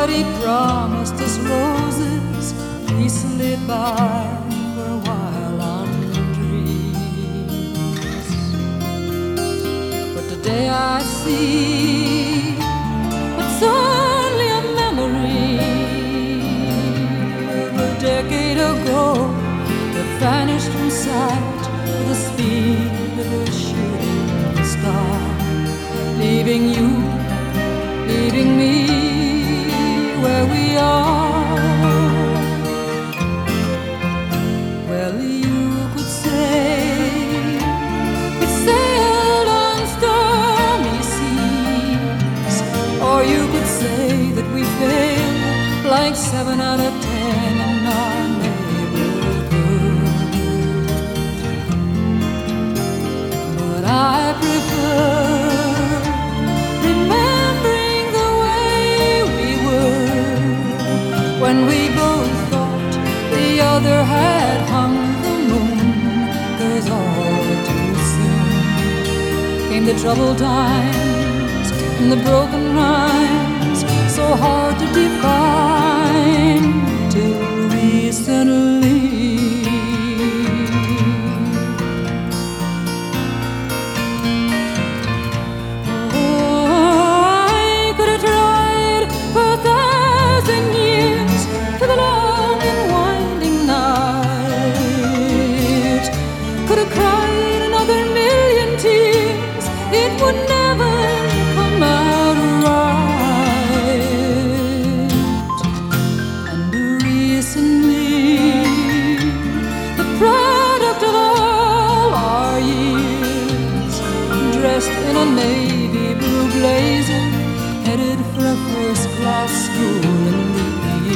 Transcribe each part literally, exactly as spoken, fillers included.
but he promised us roses. We slid by for a while on dreams. But today I see what's only a memory of a decade ago that vanished from sight with the speed of a shooting star, leaving you, leaving me where we are. Well, you could say we sailed on stormy seas, or you could say that we failed like seven out of ten in our neighborhood. But I prefer when we both thought the other had hung the moon, 'cause all too soon came the troubled times and the broken rhymes, so hard to define till recently. Would never come out right. And recently, the product of all our years, dressed in a navy blue blazer, headed for a first-class school in the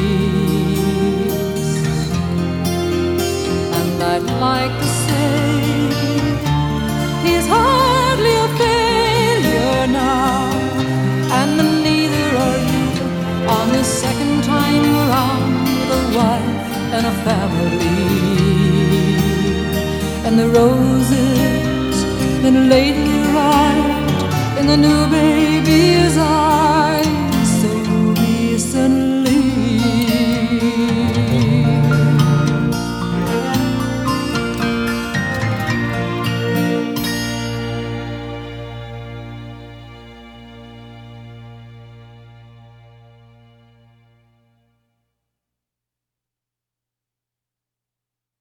East. And I'd like to say he's hardly a failure now, and neither are you on the second time around with a wife and a family. And the roses that lately arrived in the new baby